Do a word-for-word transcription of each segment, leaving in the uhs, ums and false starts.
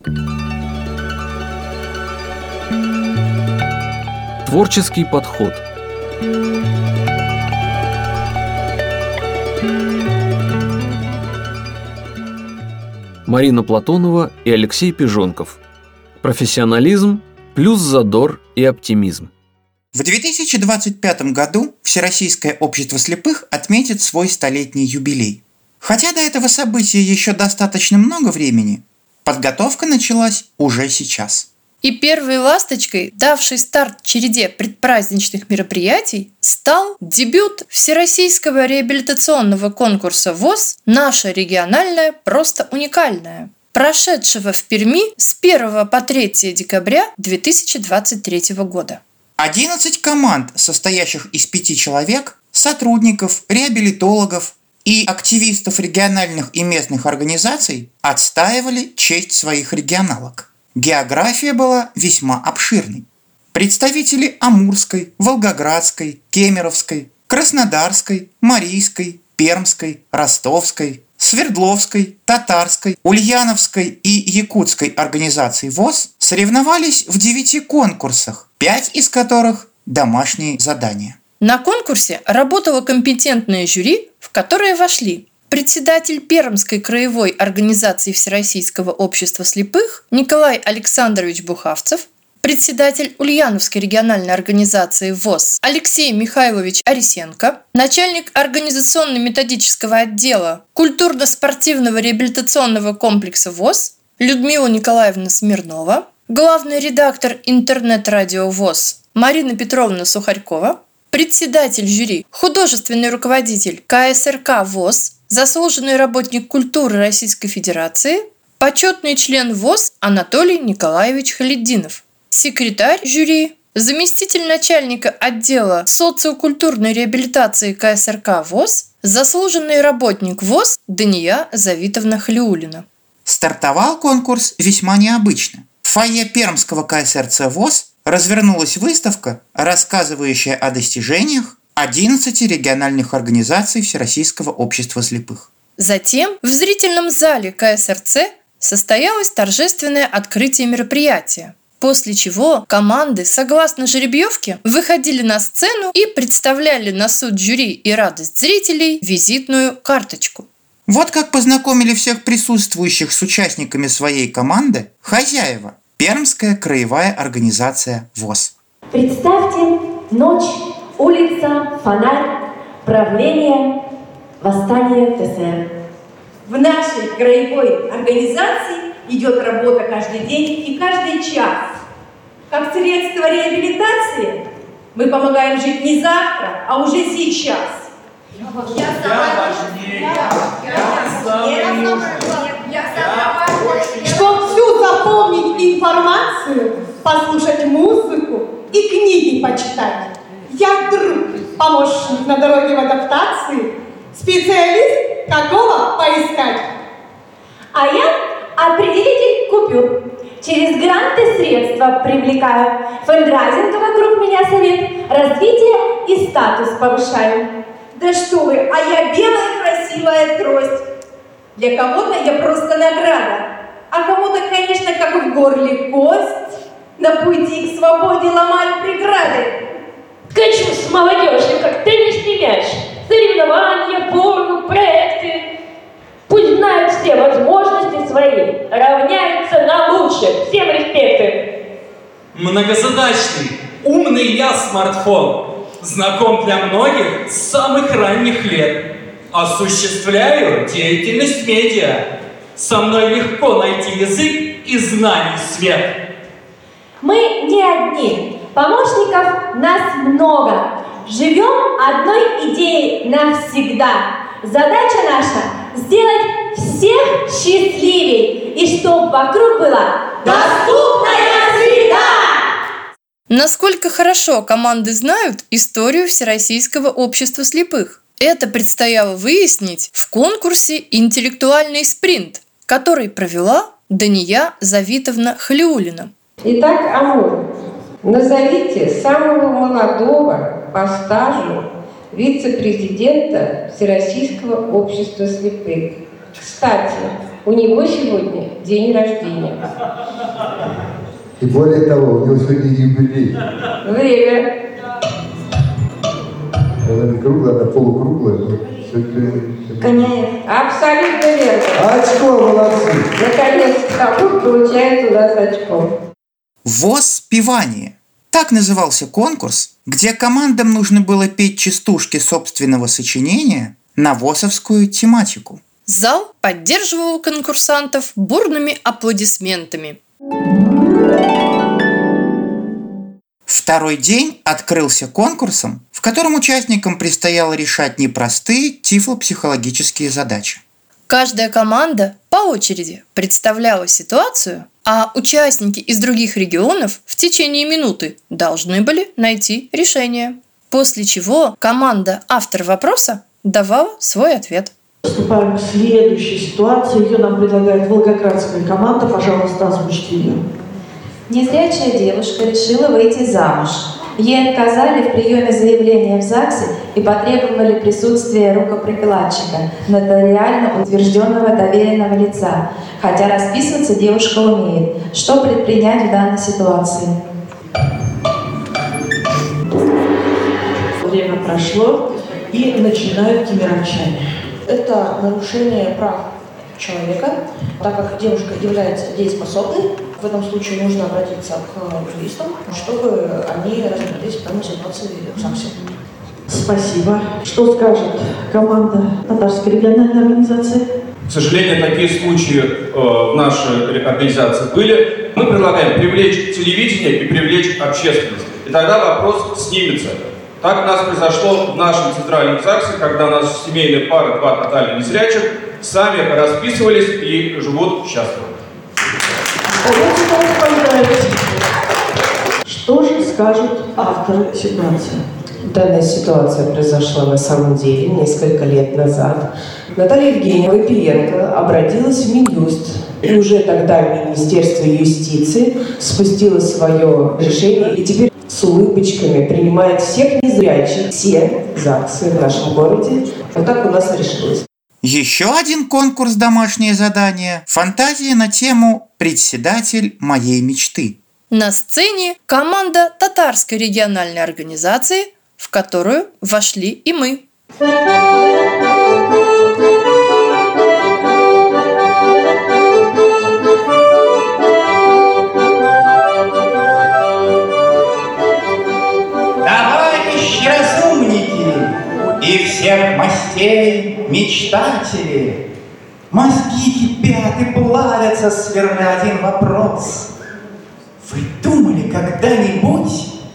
Творческий подход. Марина Платонова и Алексей Пижонков. Профессионализм плюс задор и оптимизм. В две тысячи двадцать пятом году Всероссийское общество слепых отметит свой столетний юбилей. Хотя до этого события еще достаточно много времени, подготовка началась уже сейчас. И первой ласточкой, давшей старт череде предпраздничных мероприятий, стал дебют Всероссийского реабилитационного конкурса ВОС «Наша региональная просто уникальная», прошедшего в Перми с первого по третье декабря две тысячи двадцать третьего года. одиннадцать команд, состоящих из пяти человек, сотрудников, реабилитологов и активистов региональных и местных организаций, отстаивали честь своих регионалок. География была весьма обширной. Представители Амурской, Волгоградской, Кемеровской, Краснодарской, Марийской, Пермской, Ростовской, Свердловской, Татарской, Ульяновской и Якутской организаций ВОС соревновались в девяти конкурсах, пять из которых – домашние задания. На конкурсе работало компетентное жюри, в которое вошли председатель Пермской краевой организации Всероссийского общества слепых Николай Александрович Бухавцев, председатель Ульяновской региональной организации ВОС Алексей Михайлович Арисенко, начальник организационно-методического отдела культурно-спортивного реабилитационного комплекса ВОС Людмила Николаевна Смирнова, главный редактор интернет-радио ВОС Марина Петровна Сухарькова, председатель жюри, художественный руководитель ка эс эр ка ВОС, заслуженный работник культуры Российской Федерации, почетный член ВОС Анатолий Николаевич Халетдинов, секретарь жюри, заместитель начальника отдела социокультурной реабилитации ка эс эр ка ВОС, заслуженный работник ВОС Дания Завитовна Хлиулина. Стартовал конкурс весьма необычно. В фойе Пермского ка эс эр цэ ВОС развернулась выставка, рассказывающая о достижениях одиннадцати региональных организаций Всероссийского общества слепых. Затем в зрительном зале ка эс эр цэ состоялось торжественное открытие мероприятия, после чего команды, согласно жеребьевке, выходили на сцену и представляли на суд жюри и радость зрителей визитную карточку. Вот как познакомили всех присутствующих с участниками своей команды хозяева – Пермская краевая организация ВОС. Представьте, ночь, улица, фонарь, правление, восстание тэ эс эр. В нашей краевой организации идет работа каждый день и каждый час. Как средство реабилитации мы помогаем жить не завтра, а уже сейчас. Я важнее, я самый Чтоб всю запомнить информацию, послушать музыку и книги почитать. Я друг, помощник на дороге в адаптации, специалист, какого поискать. А я определитель купюр. Через гранты средства привлекаю. Фандрайзинг вокруг меня совет. Развитие и статус повышаю. Да что вы, а я белая красивая трость. Для кого-то я просто награда. А кому-то, конечно, как в горле кость. На пути к свободе ломаю преграды. Качу с молодежью, как теннисный мяч. Соревнования, форумы, проекты. Пусть знают все возможности свои, равняются на лучших. Всем респекты. Многозадачный, умный я смартфон. Знаком для многих с самых ранних лет. Осуществляю деятельность медиа. Со мной легко найти язык и знаний свет. Мы не одни. Помощников нас много. Живем одной идеей навсегда. Задача наша – сделать всех счастливей. И чтоб вокруг была доступная среда. Насколько хорошо команды знают историю Всероссийского общества слепых? Это предстояло выяснить в конкурсе «Интеллектуальный спринт», который провела Дания Завитовна Хлиулина. Итак, Амур, назовите самого молодого по стажу вице-президента Всероссийского общества слепых. Кстати, У него сегодня день рождения. И более того, у него сегодня юбилей. Время. Она не круглая, она полукруглая, но все-таки... Коняев. Абсолютно верно. Очко, молодцы. Наконец-то Хапур получает у нас очко. ВОС-певание. Так назывался конкурс, где командам нужно было петь частушки собственного сочинения на ВОСовскую тематику. Зал поддерживал конкурсантов бурными аплодисментами. Второй день открылся конкурсом, в котором участникам предстояло решать непростые тифлопсихологические задачи. Каждая команда по очереди представляла ситуацию, а участники из других регионов в течение минуты должны были найти решение. После чего команда «Автор вопроса» давала свой ответ. Приступаем к следующей ситуации. Ее нам предлагает волгоградская команда. Пожалуйста, озвучьте ее. Незрячая девушка решила выйти замуж. Ей отказали в приеме заявления в ЗАГСе и потребовали присутствия рукоприкладчика, нотариально утвержденного доверенного лица, хотя расписываться девушка умеет. Что предпринять в данной ситуации? Время прошло, и начинают кемеровчане. Это нарушение прав человека, так как девушка является дееспособной. В этом случае нужно обратиться к юристам, чтобы они разбирались в данной ситуации в ЗАГСе. Спасибо. Что скажет команда Татарской региональной организации? К сожалению, такие случаи э, в нашей организации были. Мы предлагаем привлечь телевидение и привлечь общественность. И тогда вопрос снимется. Так у нас произошло в нашем центральном ЗАГСе, когда у нас семейные пары, два тотально незрячих, сами расписывались и живут счастливо. Что же скажут авторы ситуации? Данная ситуация произошла на самом деле несколько лет назад. Наталья Евгеньевна Вапиенко обратилась в Минюст. И уже тогда Министерство юстиции спустило свое решение и теперь с улыбочками принимает всех незрячих, все ЗАГСы в нашем городе. Вот так у нас решилось. Еще один конкурс «Домашнее задание» – фантазия на тему «Председатель моей мечты». На сцене команда Татарской региональной организации, в которую вошли и мы. Товарищи разумники и всех мастей мечтатели, мозги кипят и плавятся, сверля один вопрос. Вы думали когда-нибудь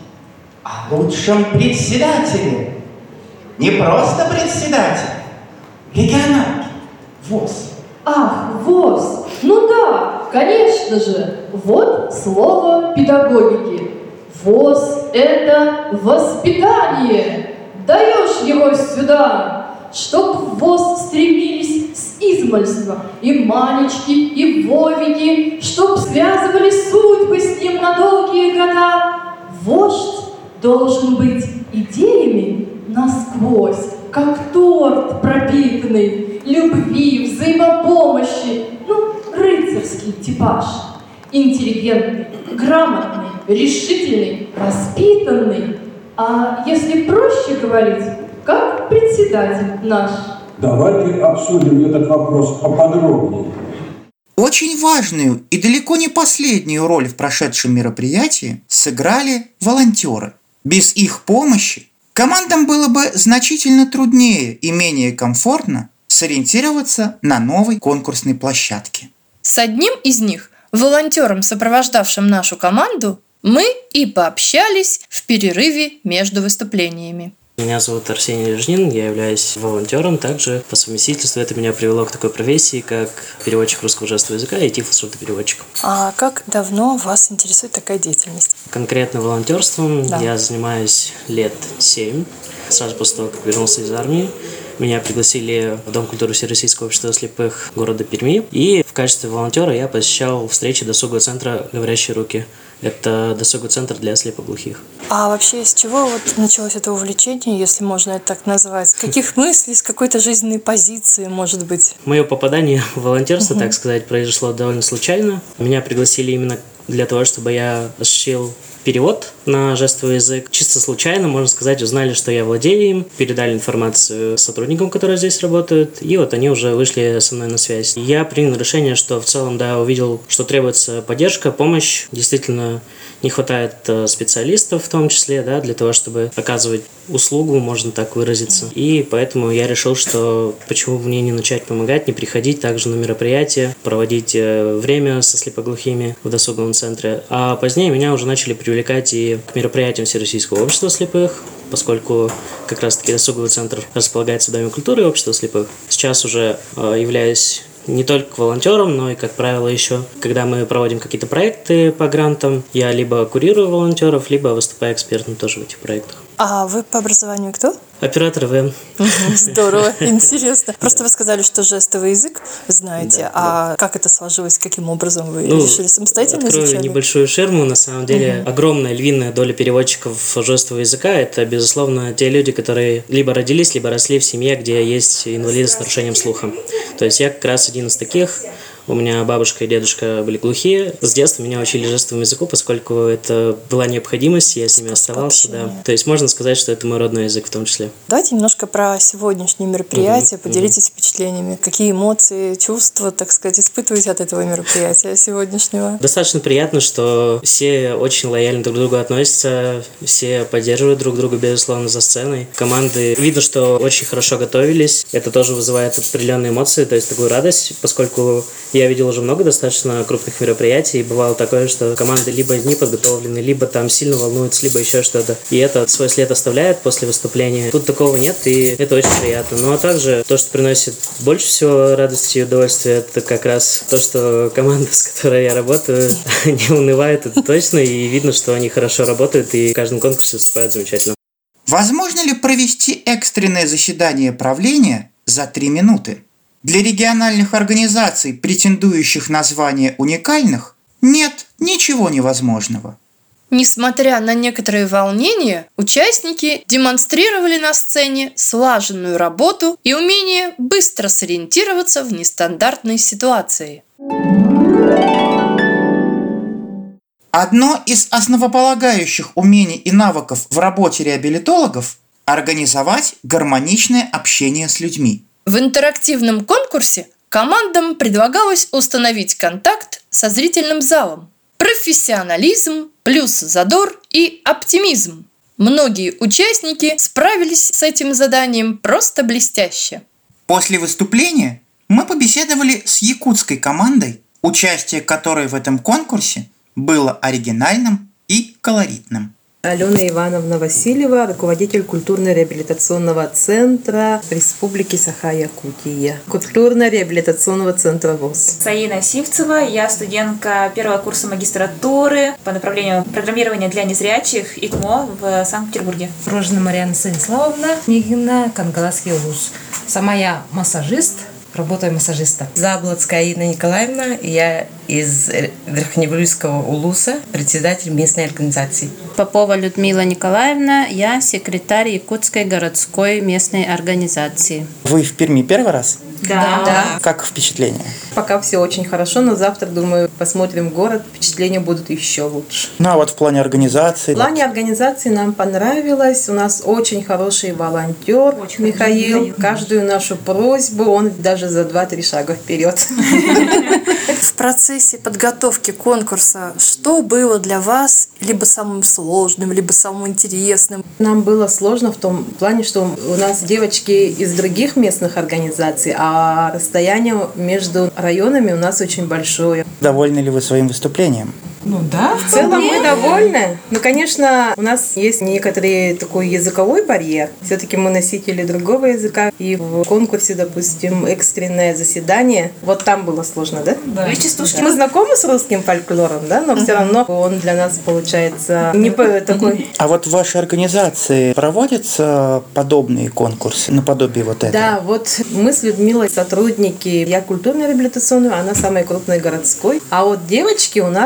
о лучшем председателе? Не просто председатель, региональный, ВОС. Ах, ВОС! Ну да, конечно же. Вот слово педагогики. ВОС – это воспитание. Даешь его сюда, чтоб в ВОС стремились с измальства и Манечки, и Вовики, чтоб связывали судьбы с ним на долгие года. Вождь должен быть идеями насквозь, как торт пропитанный, любви, взаимопомощи, ну, рыцарский типаж. Интеллигентный, грамотный, решительный, воспитанный. А если проще говорить, как председатель наш. Давайте обсудим этот вопрос поподробнее. Очень важную и далеко не последнюю роль в прошедшем мероприятии сыграли волонтеры. Без их помощи командам было бы значительно труднее и менее комфортно сориентироваться на новой конкурсной площадке. С одним из них, волонтером, сопровождавшим нашу команду, мы и пообщались в перерыве между выступлениями. Меня зовут Арсений Лежнин, я являюсь волонтером. Также по совместительству это меня привело к такой профессии, как переводчик русского жестового языка и тифлос-сурдопереводчик. А как давно вас интересует такая деятельность? Конкретно волонтерством да. я занимаюсь лет семь. Сразу после того, как вернулся из армии, меня пригласили в Дом культуры Всероссийского общества слепых города Перми. И в качестве волонтера я посещал встречи досугового центра «Говорящие руки». Это досуговый центр для слепоглухих. А вообще, с чего вот началось это увлечение, если можно это так назвать? С каких мыслей, с какой-то жизненной позиции, может быть? Мое попадание в волонтерство, так сказать, произошло довольно случайно. Меня пригласили именно для того, чтобы я осуществил перевод на жестовый язык. Чисто случайно, можно сказать, узнали, что я владею им, передали информацию сотрудникам, которые здесь работают, и вот они уже вышли со мной на связь. Я принял решение, что в целом, да, увидел, что требуется поддержка, помощь. Действительно, не хватает специалистов в том числе, да, для того, чтобы оказывать услугу, можно так выразиться. И поэтому я решил, что почему бы мне не начать помогать, не приходить также на мероприятия, проводить время со слепоглухими в досуговом центре. А позднее меня уже начали привлекать и к мероприятиям Всероссийского общества слепых, поскольку как раз-таки досуговый центр располагается в Доме культуры и общества слепых. Сейчас уже являюсь не только волонтером, но и, как правило, еще, когда мы проводим какие-то проекты по грантам, я либо курирую волонтеров, либо выступаю экспертом тоже в этих проектах. А вы по образованию кто? Оператор ВМ. Здорово, интересно. Просто вы сказали, что жестовый язык знаете, да, а да. Как это сложилось, каким образом вы ну, решили самостоятельно изучать? Открою небольшую ширму. На самом деле, угу. огромная львиная доля переводчиков жестового языка – это, безусловно, те люди, которые либо родились, либо росли в семье, где есть инвалиды с нарушением слуха. То есть я как раз один из таких. У меня бабушка и дедушка были глухие. С детства меня учили жестовому языку, поскольку это была необходимость, я с ними оставался. Да. То есть можно сказать, что это мой родной язык в том числе. Давайте немножко про сегодняшнее мероприятие. Угу, поделитесь угу. впечатлениями. Какие эмоции, чувства, так сказать, испытываете от этого мероприятия сегодняшнего? Достаточно приятно, что все очень лояльно друг к другу относятся, все поддерживают друг друга, безусловно, за сценой. Команды, видно, что очень хорошо готовились. Это тоже вызывает определенные эмоции, то есть такую радость, поскольку я видел уже много достаточно крупных мероприятий, и бывало такое, что команды либо не подготовлены, либо там сильно волнуются, либо еще что-то. И это свой след оставляет после выступления. Тут такого нет, и это очень приятно. Ну а также то, что приносит больше всего радости и удовольствия, это как раз то, что команда, с которой я работаю, не унывает, это точно, и видно, что они хорошо работают, и в каждом конкурсе выступают замечательно. Возможно ли провести экстренное заседание правления за три минуты? Для региональных организаций, претендующих на звание уникальных, нет ничего невозможного. Несмотря на некоторые волнения, участники демонстрировали на сцене слаженную работу и умение быстро сориентироваться в нестандартной ситуации. Одно из основополагающих умений и навыков в работе реабилитологов – организовать гармоничное общение с людьми. В интерактивном конкурсе командам предлагалось установить контакт со зрительным залом. Профессионализм плюс задор и оптимизм. Многие участники справились с этим заданием просто блестяще. После выступления мы побеседовали с якутской командой, участие которой в этом конкурсе было оригинальным и колоритным. Алена Ивановна Васильева, руководитель культурно-реабилитационного центра Республики Саха-Якутия, культурно-реабилитационного центра ВОС. Саина Сивцева, я студентка первого курса магистратуры по направлению программирования для незрячих ИКМО в Санкт-Петербурге. Рожина Марьяна Станиславовна, Княгина, Кангаласский вуз. Сама я массажист. Работаю массажистом. Заблоцкая Инна Николаевна, я из Верхневолжского улуса, председатель местной организации. Попова Людмила Николаевна, я секретарь Якутской городской местной организации. Вы в Перми первый раз? Да. да. Как впечатление? Пока все очень хорошо, но завтра, думаю, посмотрим город, впечатления будут еще лучше. Ну а вот в плане организации? В плане организации нам понравилось. У нас очень хороший волонтер очень Михаил. Михаил. Каждую нашу просьбу он даже за два-три шага вперед. В процессе подготовки конкурса что было для вас либо самым сложным, либо самым интересным? Нам было сложно в том плане, что у нас девочки из других местных организаций, а расстояние между районами у нас очень большое. Довольны ли вы своим выступлением? Ну да, в целом мы довольны. Но, конечно, у нас есть некоторый такой языковой барьер. Все-таки мы носители другого языка. И в конкурсе, допустим, экстренное заседание, вот там было сложно, да? Да. да. Мы знакомы с русским фольклором, да, но uh-huh. все равно он для нас получается не такой. А вот в вашей организации проводятся подобные конкурсы, наподобие вот этого? Да, вот мы с Людмилой сотрудники. Я культурно-реабилитационную, она самая крупная городской. А вот девочки у нас прошли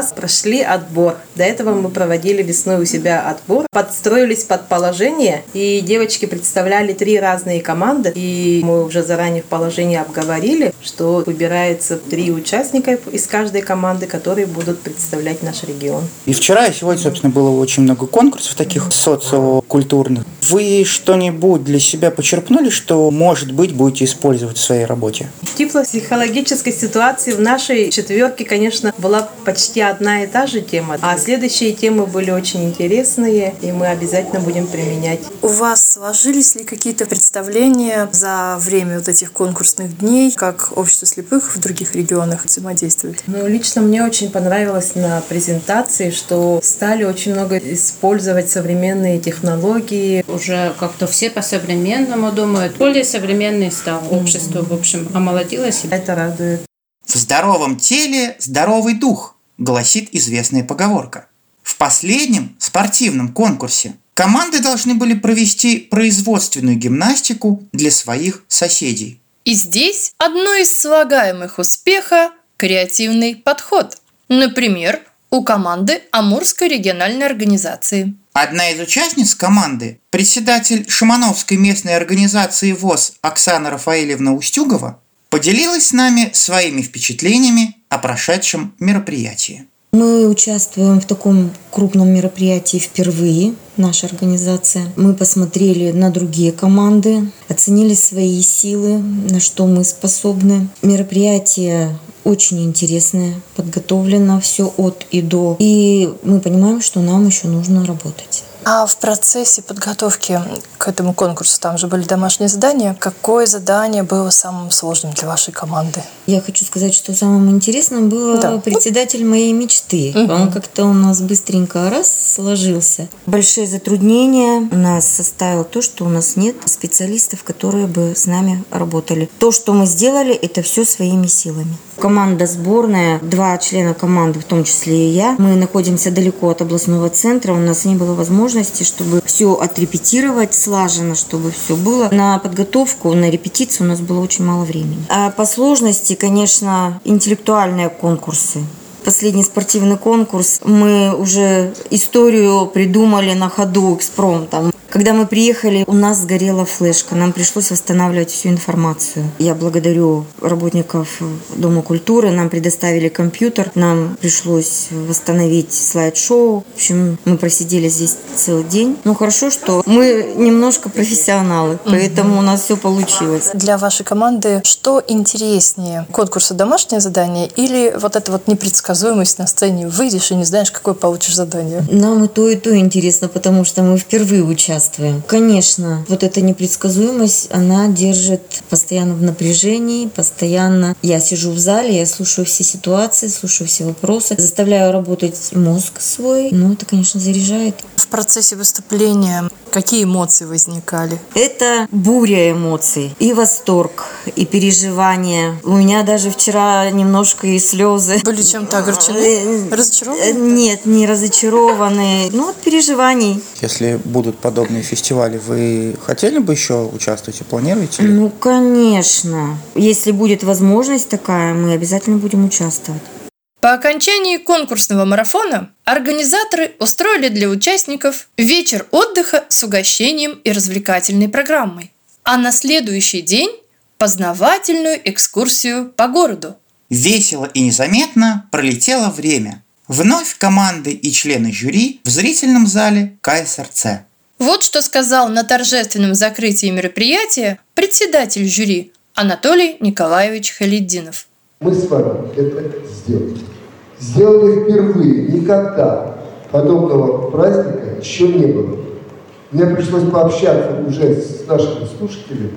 прошли отбор. До этого мы проводили весной у себя отбор, подстроились под положение, и девочки представляли три разные команды, и мы уже заранее в положении обговорили, что выбирается три участника из каждой команды, которые будут представлять наш регион. И вчера, и сегодня, собственно, было очень много конкурсов таких социокультурных. Вы что-нибудь для себя почерпнули, что, может быть, будете использовать в своей работе? В тифлопсихологической ситуации в нашей четверке, конечно, была почти одна и та же тема, а следующие темы были очень интересные, и мы обязательно будем применять. У вас сложились ли какие-то представления за время вот этих конкурсных дней, как общество слепых в других регионах взаимодействует? Ну, лично мне очень понравилось на презентации, что стали очень много использовать современные технологии. Уже как-то все по-современному думают. Более современное стало общество, в общем, омолодилось. Это радует. В здоровом теле здоровый дух, гласит известная поговорка. В последнем спортивном конкурсе команды должны были провести производственную гимнастику для своих соседей. И здесь одно из слагаемых успеха – креативный подход. Например, у команды Амурской региональной организации. Одна из участниц команды, председатель Шимановской местной организации ВОС Оксана Рафаэльевна Устюгова, поделилась с нами своими впечатлениями о прошедшем мероприятии. Мы участвуем в таком крупном мероприятии впервые, наша организация. Мы посмотрели на другие команды, оценили свои силы, на что мы способны. Мероприятие очень интересное, подготовлено все от и до. И мы понимаем, что нам еще нужно работать. А в процессе подготовки к этому конкурсу там же были домашние задания. Какое задание было самым сложным для вашей команды? Я хочу сказать, что самым интересным было да. председатель моей мечты. Угу. Он как-то у нас быстренько раз сложился. Большие затруднения у нас составило то, что у нас нет специалистов, которые бы с нами работали. То, что мы сделали, это все своими силами. Команда сборная, два члена команды, в том числе и я. Мы находимся далеко от областного центра, у нас не было возможности, чтобы все отрепетировать слаженно, чтобы все было. На подготовку, на репетицию у нас было очень мало времени. А по сложности, конечно, интеллектуальные конкурсы. Последний спортивный конкурс, мы уже историю придумали на ходу экспромтом. Когда мы приехали, у нас сгорела флешка, нам пришлось восстанавливать всю информацию. Я благодарю работников Дома культуры, нам предоставили компьютер, нам пришлось восстановить слайд-шоу. В общем, мы просидели здесь целый день. Ну, хорошо, что мы немножко профессионалы, поэтому у нас все получилось. Для вашей команды что интереснее? Конкурсы домашнее задание или вот эта вот непредсказуемость на сцене? Выйдешь и не знаешь, какое получишь задание? Нам и то, и то интересно, потому что мы впервые участвуем. Конечно, вот эта непредсказуемость, она держит постоянно в напряжении, постоянно. Я сижу в зале, я слушаю все ситуации, слушаю все вопросы, заставляю работать мозг свой. Ну, это, конечно, заряжает. В процессе выступления какие эмоции возникали? Это буря эмоций. И восторг, и переживания. У меня даже вчера немножко и слезы. Были чем-то огорчены? Разочарованы? Нет, не разочарованы. Ну, от переживаний. Если будут подобные фестивали, вы хотели бы еще участвовать и планируете? Ну, конечно. Если будет возможность такая, мы обязательно будем участвовать. По окончании конкурсного марафона организаторы устроили для участников вечер отдыха с угощением и развлекательной программой, а на следующий день – познавательную экскурсию по городу. Весело и незаметно пролетело время. Вновь команды и члены жюри в зрительном зале ка эс эр це. Вот что сказал на торжественном закрытии мероприятия председатель жюри Анатолий Николаевич Халиддинов. Мы с вами это сделали. Сделали впервые. Никогда подобного праздника еще не было. Мне пришлось пообщаться уже с нашими слушателями.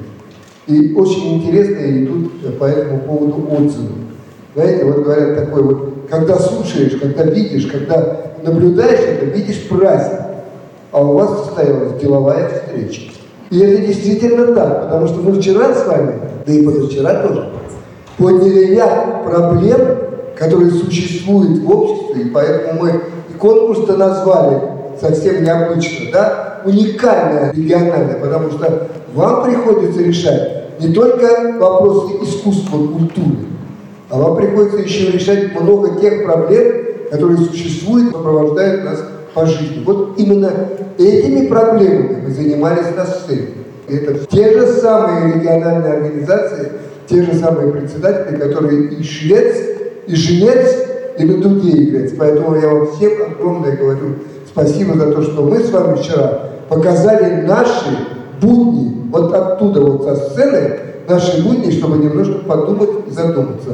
И очень интересно идут по этому поводу отзывы. Знаете, вот говорят такое вот, когда слушаешь, когда видишь, когда наблюдаешь это, видишь праздник. А у вас состоялась деловая встреча. И это действительно так, потому что мы вчера с вами, да и позавчера тоже, подняли ряд проблем, которые существуют в обществе, и поэтому мы и конкурс-то назвали совсем необычно, да, уникальное, региональное, потому что вам приходится решать не только вопросы искусства, культуры, а вам приходится еще решать много тех проблем, которые существуют, сопровождают нас по жизни. Вот именно этими проблемами мы занимались на сцене. Это те же самые региональные организации, те же самые председатели, которые и швец, и жнец, и на дуге играют. Поэтому я вам всем огромное говорю спасибо за то, что мы с вами вчера показали наши будни, вот оттуда, вот со сцены, наши будни, чтобы немножко подумать и задуматься,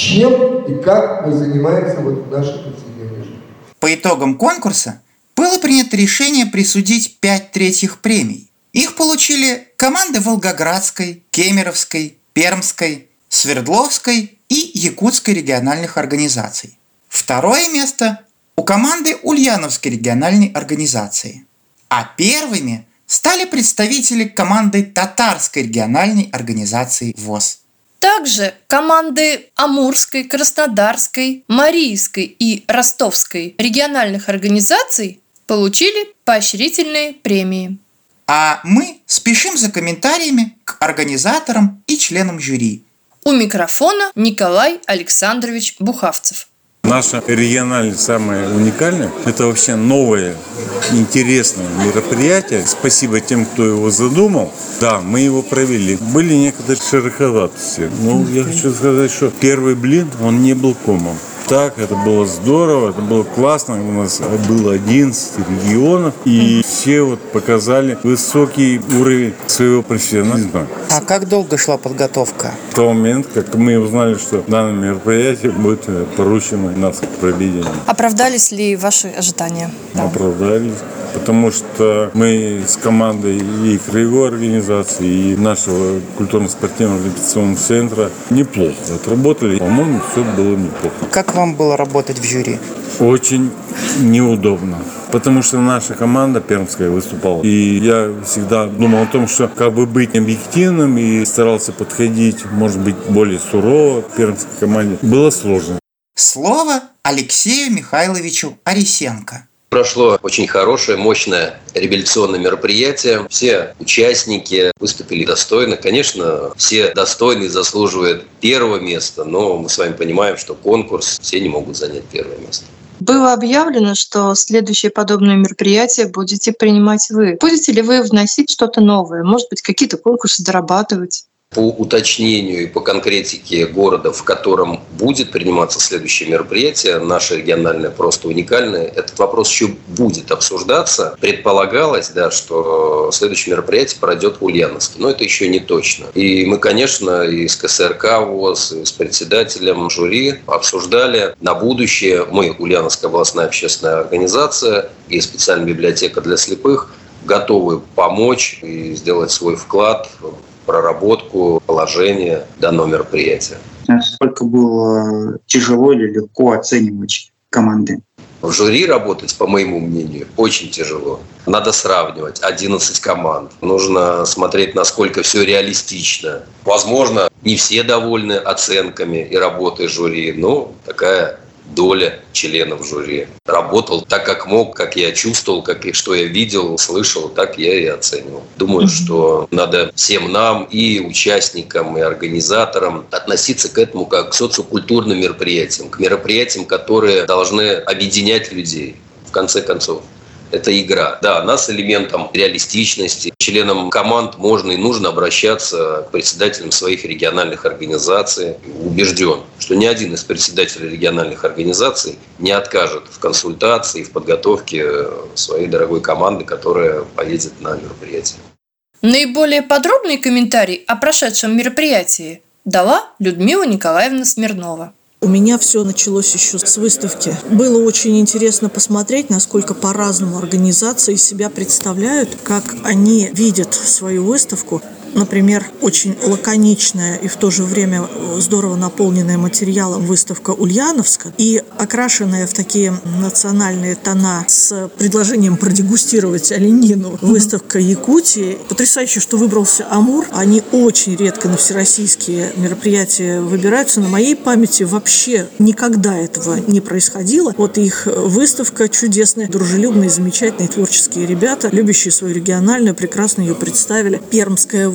чем и как мы занимаемся вот в нашей повседневной жизни. По итогам конкурса было принято решение присудить пять третьих премий. Их получили команды Волгоградской, Кемеровской, Пермской, Свердловской и Якутской региональных организаций. Второе место у команды Ульяновской региональной организации. А первыми стали представители команды Татарской региональной организации ВОС. Также команды Амурской, Краснодарской, Марийской и Ростовской региональных организаций получили поощрительные премии. А мы спешим за комментариями к организаторам и членам жюри. У микрофона Николай Александрович Бухавцев. Наше региональное самое уникальное – это вообще новое, интересное мероприятие. Спасибо тем, кто его задумал. Да, мы его провели. Были некоторые шероховатости. Но я хочу сказать, что первый блин, он не был комом. Так, это было здорово, это было классно. У нас было одиннадцать регионов, и все вот показали высокий уровень своего профессионализма. А как долго шла подготовка? В тот момент, как мы узнали, что данное мероприятие будет поручено нас к проведению. Оправдались ли ваши ожидания? Оправдались. Потому что мы с командой и краевой организации, и нашего культурно-спортивного репетиционного центра неплохо отработали. По-моему, все было неплохо. Как вам было работать в жюри? Очень неудобно. Потому что наша команда пермская выступала. И я всегда думал о том, что как бы быть объективным, и старался подходить, может быть, более сурово к пермской команде. Было сложно. Слово Алексею Михайловичу Арисенко. Прошло очень хорошее, мощное реабилитационное мероприятие. Все участники выступили достойно. Конечно, все достойные заслуживают первого места, но мы с вами понимаем, что конкурс, все не могут занять первое место. Было объявлено, что следующее подобное мероприятие будете принимать вы. Будете ли вы вносить что-то новое? Может быть, какие-то конкурсы дорабатывать? По уточнению и по конкретике города, в котором будет приниматься следующее мероприятие, наше региональное просто уникальное, этот вопрос еще будет обсуждаться. Предполагалось, да, что следующее мероприятие пройдет в Ульяновске, но это еще не точно. И мы, конечно, и с ка эс эр ка ВОС, и с председателем жюри обсуждали на будущее. Мы, Ульяновская областная общественная организация и специальная библиотека для слепых, готовы помочь и сделать свой вклад в проработку положения данного мероприятия. Насколько было тяжело или легко оценивать команды? В жюри работать, по моему мнению, очень тяжело. Надо сравнивать одиннадцать команд. Нужно смотреть, насколько все реалистично. Возможно, не все довольны оценками и работой жюри, но такая доля членов жюри. Работал так, как мог, как я чувствовал, как и что я видел, слышал, так я и оценивал. Думаю, mm-hmm. что надо всем нам, и участникам, и организаторам относиться к этому как к социокультурным мероприятиям, к мероприятиям, которые должны объединять людей, в конце концов. Это игра. Да, она с элементом реалистичности. Членам команд можно и нужно обращаться к председателям своих региональных организаций. Убежден, что ни один из председателей региональных организаций не откажет в консультации, в подготовке своей дорогой команды, которая поедет на мероприятие. Наиболее подробный комментарий о прошедшем мероприятии дала Людмила Николаевна Смирнова. У меня все началось еще с выставки. Было очень интересно посмотреть, насколько по-разному организации себя представляют, как они видят свою выставку. Например, очень лаконичная и в то же время здорово наполненная материалом выставка Ульяновска и окрашенная в такие национальные тона с предложением продегустировать оленину выставка Якутии. Потрясающе, что выбрался Амур. Они очень редко на всероссийские мероприятия выбираются. На моей памяти вообще никогда этого не происходило. Вот их выставка чудесная, дружелюбные, замечательные творческие ребята, любящие свою региональную, прекрасно ее представили. Пермская выставка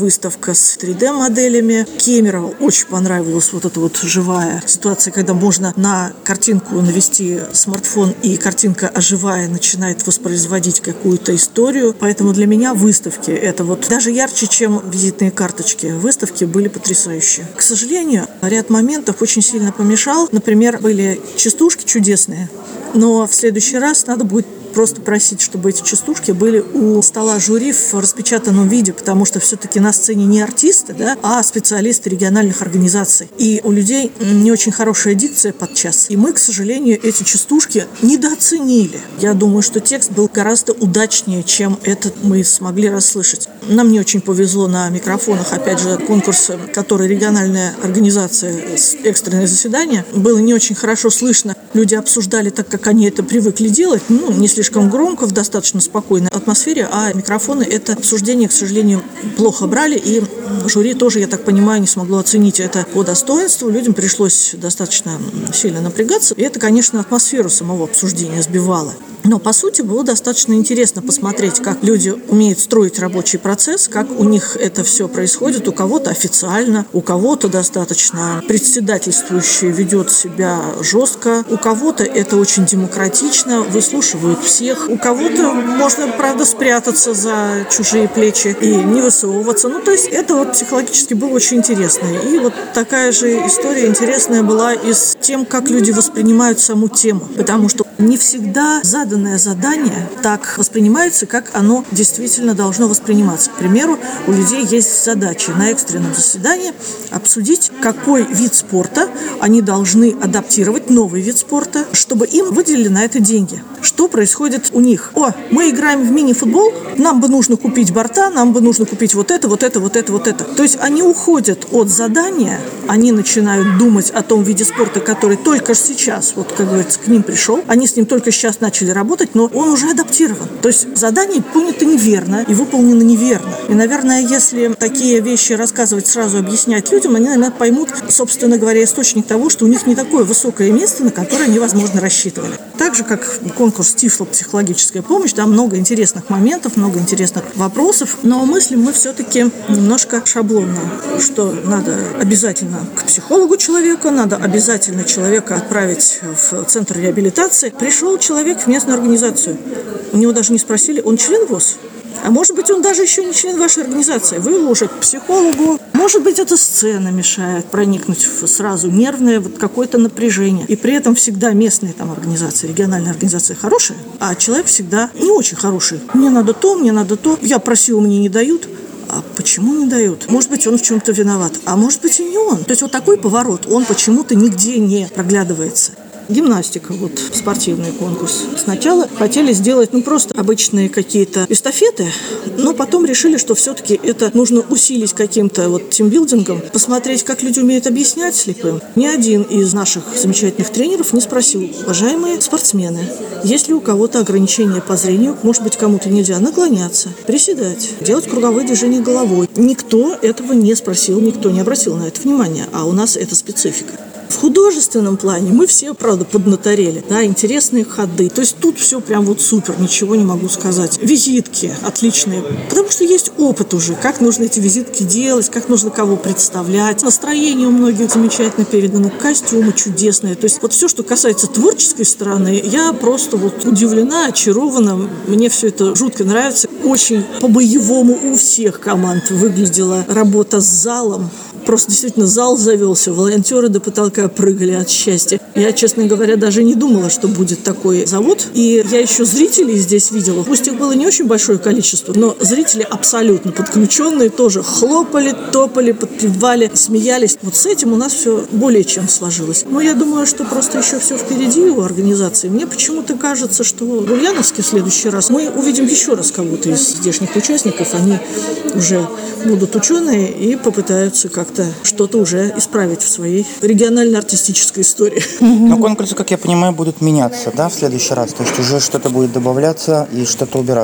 выставка с три дэ-моделями. Кемерово очень понравилась вот эта вот живая ситуация, когда можно на картинку навести смартфон, и картинка оживая начинает воспроизводить какую-то историю. Поэтому для меня выставки — это вот даже ярче, чем визитные карточки. Выставки были потрясающие. К сожалению, ряд моментов очень сильно помешал. Например, были частушки чудесные, но в следующий раз надо будет просто просить, чтобы эти частушки были у стола жюри в распечатанном виде, потому что все-таки на сцене не артисты, да, а специалисты региональных организаций. И у людей не очень хорошая дикция подчас. И мы, к сожалению, эти частушки недооценили. Я думаю, что текст был гораздо удачнее, чем этот мы смогли расслышать. Нам не очень повезло на микрофонах. Опять же, конкурс, который региональная организация, экстренное заседание, было не очень хорошо слышно. Люди обсуждали так, как они это привыкли делать, ну, не слишком громко, в достаточно спокойной атмосфере, а микрофоны это обсуждение, к сожалению, плохо брали, и жюри тоже, я так понимаю, не смогло оценить это по достоинству. Людям пришлось достаточно сильно напрягаться, и это, конечно, атмосферу самого обсуждения сбивало. Но, по сути, было достаточно интересно посмотреть, как люди умеют строить рабочий процесс, как у них это все происходит. У кого-то официально, у кого-то достаточно председательствующий ведет себя жестко, у кого-то это очень демократично, выслушивают всех, у кого-то можно, правда, спрятаться за чужие плечи и не высовываться. Ну, то есть это вот психологически было очень интересно. И вот такая же история интересная была и с тем, как люди воспринимают саму тему. Потому что не всегда заданное задание так воспринимается, как оно действительно должно восприниматься. К примеру, у людей есть задача на экстренном заседании обсудить, какой вид спорта они должны адаптировать, новый вид спорта, чтобы им выделили на это деньги. Что происходит у них? О, мы играем в мини-футбол, нам бы нужно купить борта, нам бы нужно купить вот это, вот это, вот это, вот это. То есть они уходят от задания, они начинают думать о том виде спорта, который только сейчас, вот как говорится, к ним пришел. Они с ним только сейчас начали работать, но он уже адаптирован. То есть задание понято неверно и выполнено неверно. И, наверное, если такие вещи рассказывать, сразу объяснять людям, они, наверное, поймут, собственно говоря, источник того, что у них не такое высокое место, на которое они, возможно, рассчитывали. Так же, как конкурс «Тифло-психологическая помощь», там много интересных моментов, много интересных вопросов, но мыслим мы все-таки немножко шаблонно, что надо обязательно к психологу человека, надо обязательно человека отправить в центр реабилитации. Пришел человек в местную организацию, у него даже не спросили, он член ВОС? А может быть, он даже еще не член вашей организации. Вы его уже к психологу. Может быть, эта сцена мешает проникнуть в сразу нервное вот какое-то напряжение. И при этом всегда местные там организации, региональные организации хорошие, а человек всегда не очень хороший. Мне надо то, мне надо то. Я просил, мне не дают. А почему не дают? Может быть, он в чем-то виноват, а может быть и не он. То есть вот такой поворот, он почему-то нигде не проглядывается. Гимнастика, вот спортивный конкурс. Сначала хотели сделать, ну, просто обычные какие-то эстафеты, но потом решили, что все-таки это нужно усилить каким-то вот тимбилдингом, посмотреть, как люди умеют объяснять слепым. Ни один из наших замечательных тренеров не спросил: уважаемые спортсмены, есть ли у кого-то ограничения по зрению, может быть, кому-то нельзя наклоняться, приседать, делать круговые движения головой. Никто этого не спросил, никто не обратил на это внимания, а у нас это специфика. В художественном плане мы все, правда, поднаторели, да, интересные ходы. То есть тут все прям вот супер, ничего не могу сказать. Визитки отличные, потому что есть опыт уже, как нужно эти визитки делать, как нужно кого представлять. Настроение у многих замечательно передано, костюмы чудесные. То есть вот все, что касается творческой стороны, я просто вот удивлена, очарована. Мне все это жутко нравится. Очень по-боевому у всех команд выглядела работа с залом. Просто действительно зал завелся, волонтеры до потолка прыгали от счастья. Я, честно говоря, даже не думала, что будет такой завод. И я еще зрителей здесь видела. Пусть их было не очень большое количество, но зрители абсолютно подключенные тоже хлопали, топали, подпевали, смеялись. Вот с этим у нас все более чем сложилось. Но я думаю, что просто еще все впереди у организации. Мне почему-то кажется, что в Ульяновске в следующий раз мы увидим еще раз кого-то из здешних участников. Они уже будут ученые и попытаются как-то что-то уже исправить в своей регионально-артистической истории. Но конкурсы, как я понимаю, будут меняться, да, в следующий раз? То есть уже что-то будет добавляться и что-то убираться?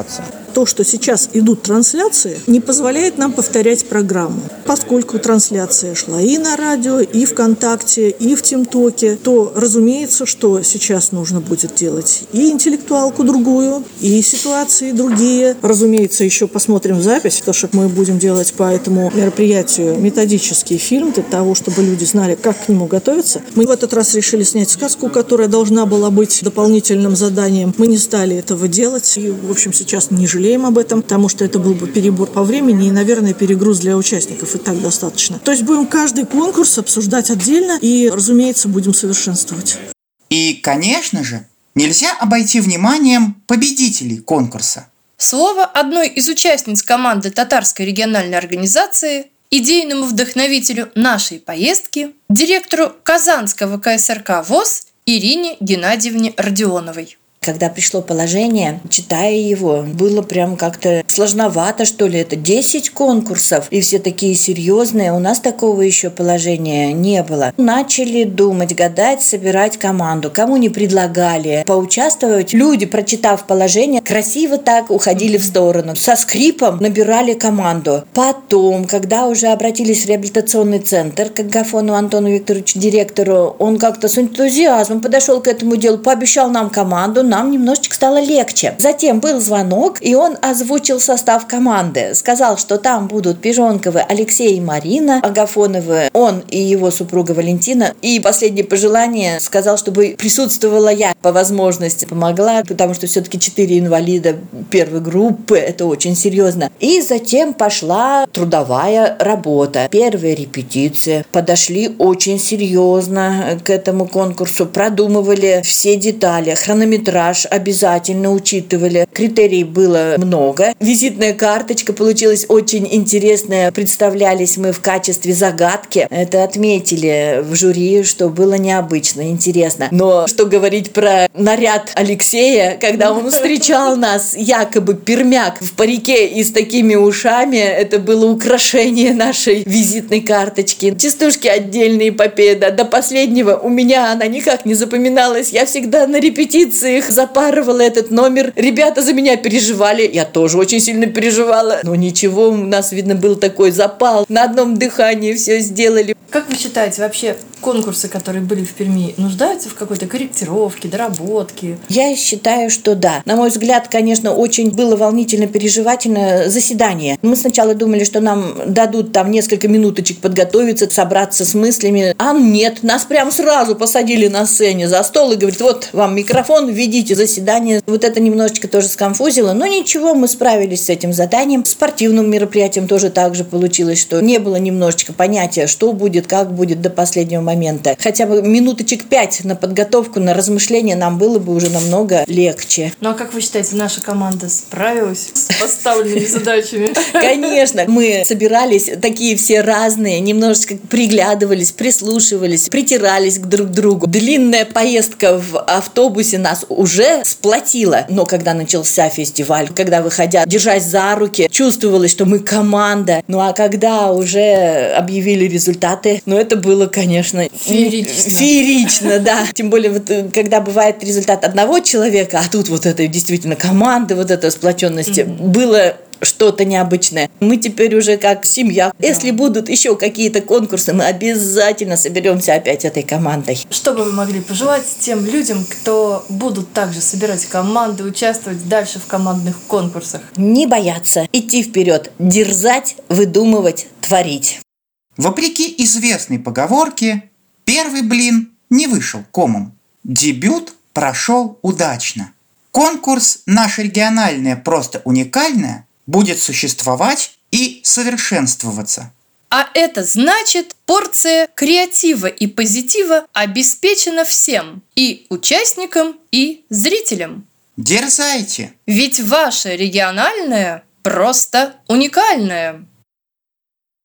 То, что сейчас идут трансляции, не позволяет нам повторять программу. Поскольку трансляция шла и на радио, и ВКонтакте, и в ТимТоке, то, разумеется, что сейчас нужно будет делать и интеллектуалку другую, и ситуации другие. Разумеется, еще посмотрим запись, потому что мы будем делать по этому мероприятию методический фильм для того, чтобы люди знали, как к нему готовиться. Мы в этот раз решили снять сказку, которая должна была быть дополнительным заданием. Мы не стали этого делать. И, в общем, сейчас не жалеем об этом, потому что это был бы перебор по времени и, наверное, перегруз для участников. И так достаточно. То есть будем каждый конкурс обсуждать отдельно и, разумеется, будем совершенствовать. И, конечно же, нельзя обойти вниманием победителей конкурса. Слово одной из участниц команды татарской региональной организации, идейному вдохновителю нашей поездки, директору Казанского ка эс эр ка ВОС Ирине Геннадьевне Родионовой. Когда пришло положение, читая его, было прям как-то сложновато, что ли. Это десять конкурсов, и все такие серьезные. У нас такого еще положения не было. Начали думать, гадать, собирать команду. Кому не предлагали поучаствовать. Люди, прочитав положение, красиво так уходили в сторону. Со скрипом набирали команду. Потом, когда уже обратились в реабилитационный центр к Агафону Антону Викторовичу, директору, он как-то с энтузиазмом подошел к этому делу, пообещал нам команду, нам немножечко стало легче. Затем был звонок, и он озвучил состав команды. Сказал, что там будут Пижонковы Алексей и Марина, Агафоновы он и его супруга Валентина. И последнее пожелание сказал, чтобы присутствовала я по возможности. Помогла, потому что все-таки четыре инвалида первой группы, это очень серьезно. И затем пошла трудовая работа. Первые репетиции. Подошли очень серьезно к этому конкурсу, продумывали все детали, хронометраж обязательно учитывали. Критерий было много. Визитная карточка получилась очень интересная. Представлялись мы в качестве загадки. Это отметили в жюри, что было необычно, интересно. Но что говорить про наряд Алексея, когда он встречал нас, якобы пермяк в парике и с такими ушами, это было украшение нашей визитной карточки. Частушки отдельные, эпопея, да, до последнего. У меня она никак не запоминалась. Я всегда на репетициях запарывала этот номер. Ребята за меня переживали. Я тоже очень сильно переживала. Но ничего, у нас, видно, был такой запал. На одном дыхании все сделали. Как вы считаете, вообще конкурсы, которые были в Перми, нуждаются в какой-то корректировке, доработке? Я считаю, что да. На мой взгляд, конечно, очень было волнительно, переживательно заседание. Мы сначала думали, что нам дадут там несколько минуточек подготовиться, собраться с мыслями. А нет, нас прям сразу посадили на сцене за стол и говорят, вот вам микрофон, ведите заседание. Вот это немножечко тоже сконфузило. Но ничего, мы справились с этим заданием. Спортивным мероприятием тоже так же получилось, что не было немножечко понятия, что будет, как будет до последнего момента. Хотя бы минуточек пять на подготовку, на размышления нам было бы уже намного легче. Ну а как вы считаете, наша команда справилась с поставленными задачами? Конечно, мы собирались такие все разные, немножечко приглядывались, прислушивались, притирались к друг другу. Длинная поездка в автобусе нас уже сплотила. Но когда начался фестиваль, когда выходя, держась за руки, чувствовалось, что мы команда. Ну а когда уже объявили результаты, ну это было, конечно, феерично. Феерично, да. Тем более, вот, когда бывает результат одного человека, а тут вот это действительно команда, вот эта сплоченность, mm-hmm. было что-то необычное. Мы теперь уже как семья. Да. Если будут еще какие-то конкурсы, мы обязательно соберемся опять этой командой. Что бы вы могли пожелать тем людям, кто будут также собирать команды, участвовать дальше в командных конкурсах? Не бояться, идти вперед, дерзать, выдумывать, творить. Вопреки известной поговорке, первый блин не вышел комом. Дебют прошел удачно. Конкурс «Наше региональное просто уникальное» будет существовать и совершенствоваться. А это значит, порция креатива и позитива обеспечена всем, и участникам, и зрителям. Дерзайте! Ведь ваше региональное просто уникальное.